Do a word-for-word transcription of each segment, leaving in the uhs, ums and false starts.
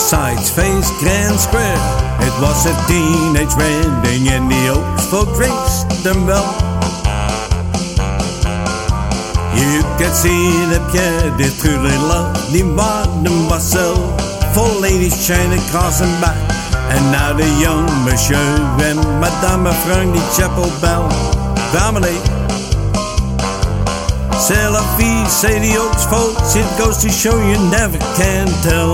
Sides faced Grand Square. It was a teenage wedding and the Oaks folk graced them well. You could see the Pierre, they truly loved the modern Marcel. Four ladies trying to cross him back, and now the young monsieur and Madame Frank the chapel bell. Dominate. C'est la vie, say the Oaks folks. It goes to show you never can tell.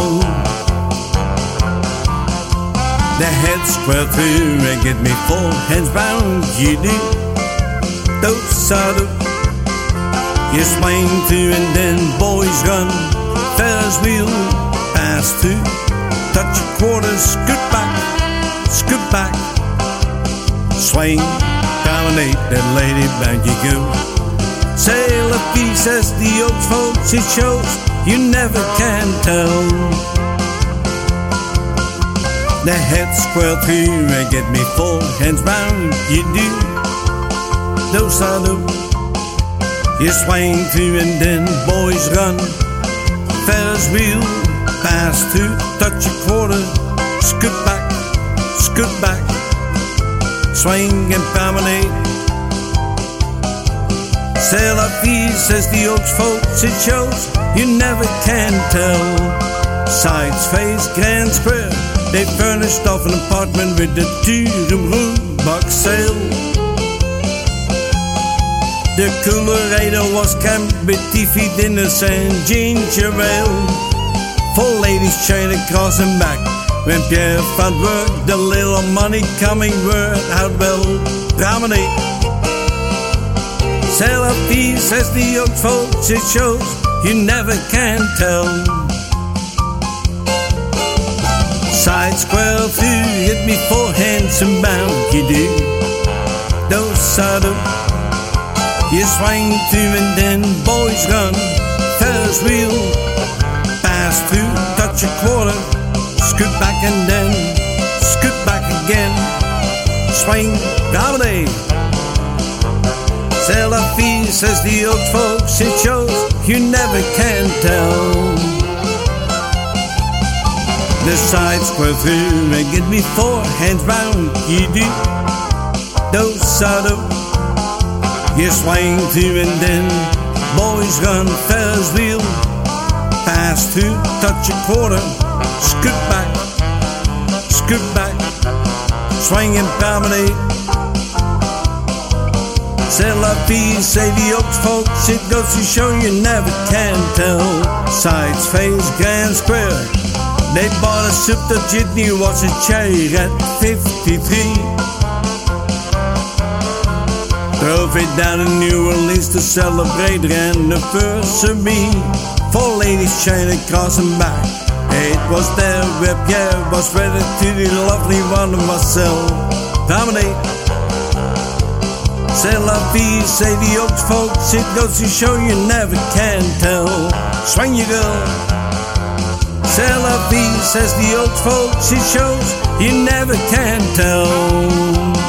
The heads square through and get me four hands round. You do those are the. You swing through and then boys run. Ferris wheel pass through. Touch your quarters, scoot back, scoot back. Swing, dominate that lady, back you go. Sail a piece, says the Oaks folks, it shows you never can tell. The head square through and get me four hands round. You do those are the. You swing through and then boys run. Ferris wheel pass through. Touch your quarter, scoot back, scoot back. Swing and promenade. C'est la vie, says the Oaks folks, it shows you never can tell. Sides face Grand Square. They furnished off an apartment with a two-room room box sale. The coolerator was camped with T V dinners and ginger ale. Four ladies trying to cross him back. When Pierre found work, the little money coming word out well. Dominate. C'est la vie, says the Oaks folks, it shows you never can tell. Side square through, hit me four hands and bound. You do those are the. You swing through and then boys run. Ferris wheel pass through. Touch a quarter, scoot back and then scoot back again. Swing, dominate. C'est la vie, says the Oaks folks, it shows you never can tell. The sides square through and get me four hands round. You do those are the. You swing through and then boys run. Ferris wheel pass through. Touch a quarter, scoot back, scoot back. Swing and promenade. C'est la vie, say the Oaks folks, it goes to show you never can tell. Sides face Grand Square. They bought a soup that Jitney was a cherry at fifty-three. Drove it down in New Orleans to celebrate the anniversary. Four ladies trying to cross him back. It was there where Pierre was wedded to the lovely one of Marcel. Dominate. C'est la vie, say the Oaks folks, it goes to show you never can tell. Swing you girl. C'est la vie, says the Oaks folks, it shows you never can tell.